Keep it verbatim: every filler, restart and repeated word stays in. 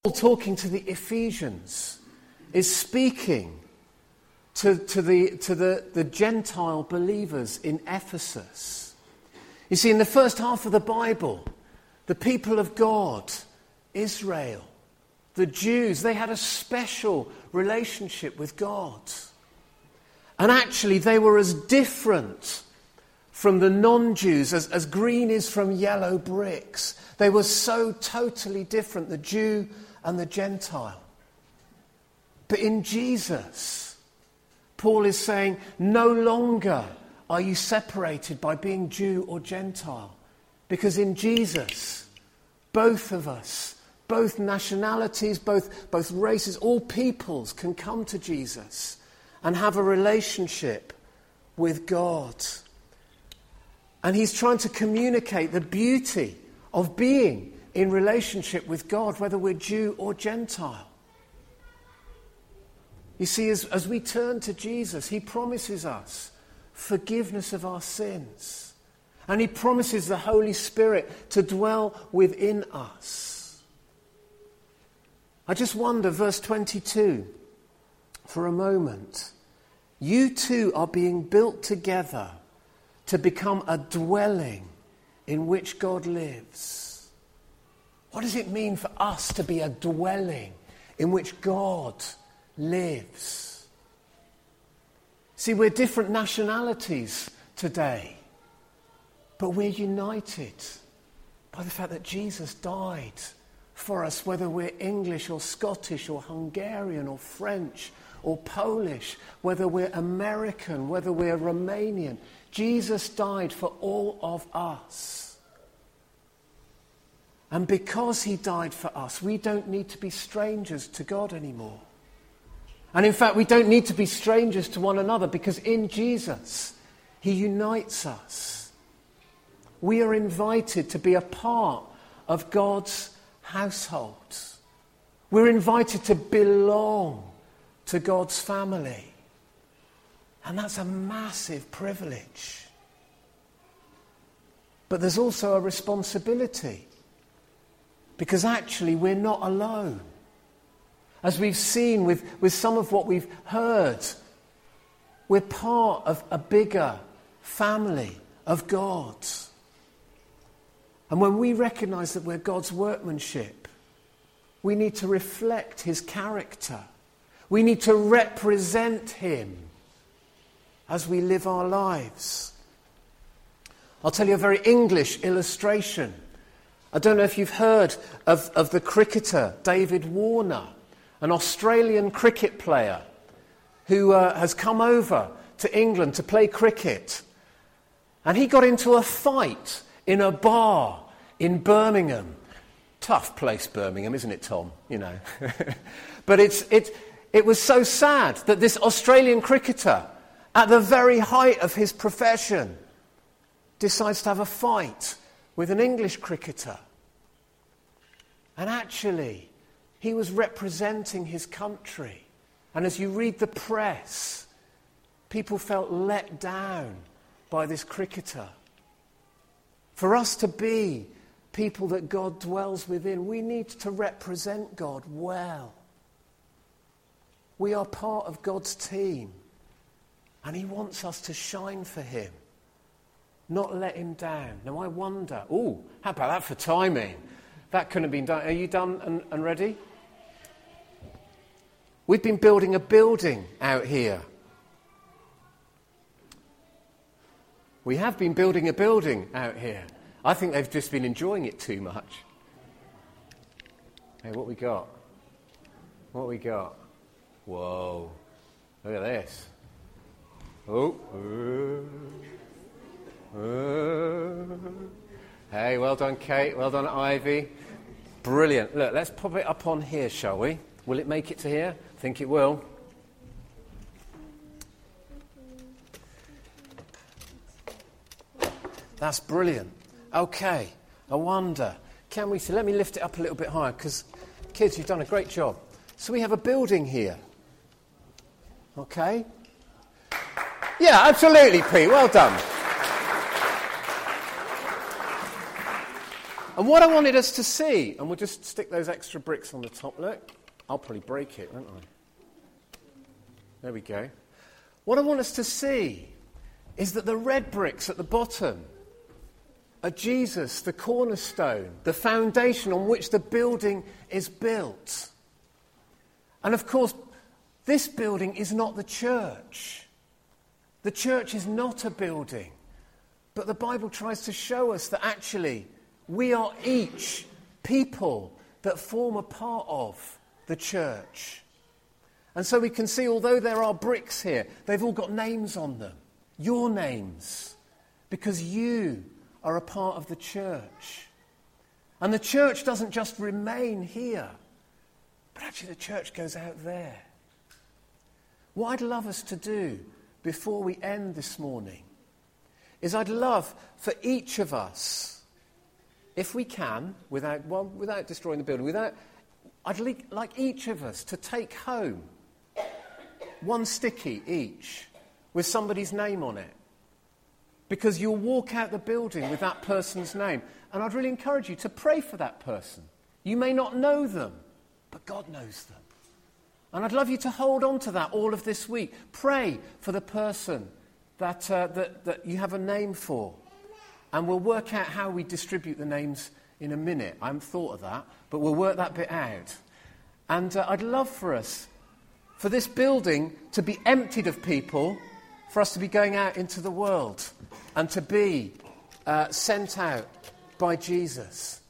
talking to the Ephesians is speaking to, to, the, to the, the Gentile believers in Ephesus. You see, in the first half of the Bible, the people of God, Israel, the Jews, they had a special relationship with God. And actually, they were as different from the non-Jews as, as green is from yellow bricks. They were so totally different, the Jew and the Gentile. But in Jesus, Paul is saying, no longer are you separated by being Jew or Gentile. Because in Jesus, both of us, both nationalities, both, both races, all peoples can come to Jesus and have a relationship with God. And he's trying to communicate the beauty of being in relationship with God, whether we're Jew or Gentile. You see, as, as we turn to Jesus, he promises us forgiveness of our sins. And he promises the Holy Spirit to dwell within us. I just wonder, verse twenty-two, for a moment. You two are being built together to become a dwelling in which God lives. What does it mean for us to be a dwelling in which God lives? See, we're different nationalities today, but we're united by the fact that Jesus died for us, whether we're English or Scottish or Hungarian or French or Polish, whether we're American, whether we're Romanian. Jesus died for all of us. And because he died for us, we don't need to be strangers to God anymore. And in fact, we don't need to be strangers to one another, because in Jesus, he unites us. We are invited to be a part of God's household. We're invited to belong to God's family. And that's a massive privilege. But there's also a responsibility. Because actually we're not alone. As we've seen with, with some of what we've heard, we're part of a bigger family of God. And when we recognise that we're God's workmanship, we need to reflect his character. We need to represent him as we live our lives. I'll tell you a very English illustration. I don't know if you've heard of, of the cricketer David Warner, an Australian cricket player who uh, has come over to England to play cricket. And he got into a fight in a bar in Birmingham. Tough place, Birmingham, isn't it, Tom? You know. But it's, it, it was so sad that this Australian cricketer, at the very height of his profession, decides to have a fight with an English cricketer. And actually, he was representing his country. And as you read the press, people felt let down by this cricketer. For us to be people that God dwells within, we need to represent God well. We are part of God's team. And he wants us to shine for him. Not let him down. Now I wonder, oh, how about that for timing? That couldn't have been done. Are you done and, and ready? We've been building a building out here. We have been building a building out here. I think they've just been enjoying it too much. Hey, what we got? What we got? Whoa. Look at this. Oh. Uh, hey, well done, Kate. Well done, Ivy. Brilliant. Look, let's pop it up on here, shall we? Will it make it to here? I think it will. That's brilliant. Okay. I wonder, can we see? Let me lift it up a little bit higher, because, kids, you've done a great job. So we have a building here. Okay? Yeah, absolutely, Pete. Well done. And what I wanted us to see, and we'll just stick those extra bricks on the top, look. I'll probably break it, won't I? There we go. What I want us to see is that the red bricks at the bottom are Jesus, the cornerstone, the foundation on which the building is built. And of course, this building is not the church. The church is not a building. But the Bible tries to show us that actually we are each people that form a part of the church. And so we can see, although there are bricks here, they've all got names on them. Your names. Because you are a part of the church. And the church doesn't just remain here, but actually the church goes out there. What I'd love us to do before we end this morning is I'd love for each of us, if we can, without well, without destroying the building, without, I'd li- like each of us to take home one sticky each with somebody's name on it. Because you'll walk out the building with that person's name. And I'd really encourage you to pray for that person. You may not know them, but God knows them. And I'd love you to hold on to that all of this week. Pray for the person that, uh, that, that you have a name for. And we'll work out how we distribute the names in a minute. I haven't thought of that, but we'll work that bit out. And uh, I'd love for us, for this building to be emptied of people, for us to be going out into the world and to be uh, sent out by Jesus.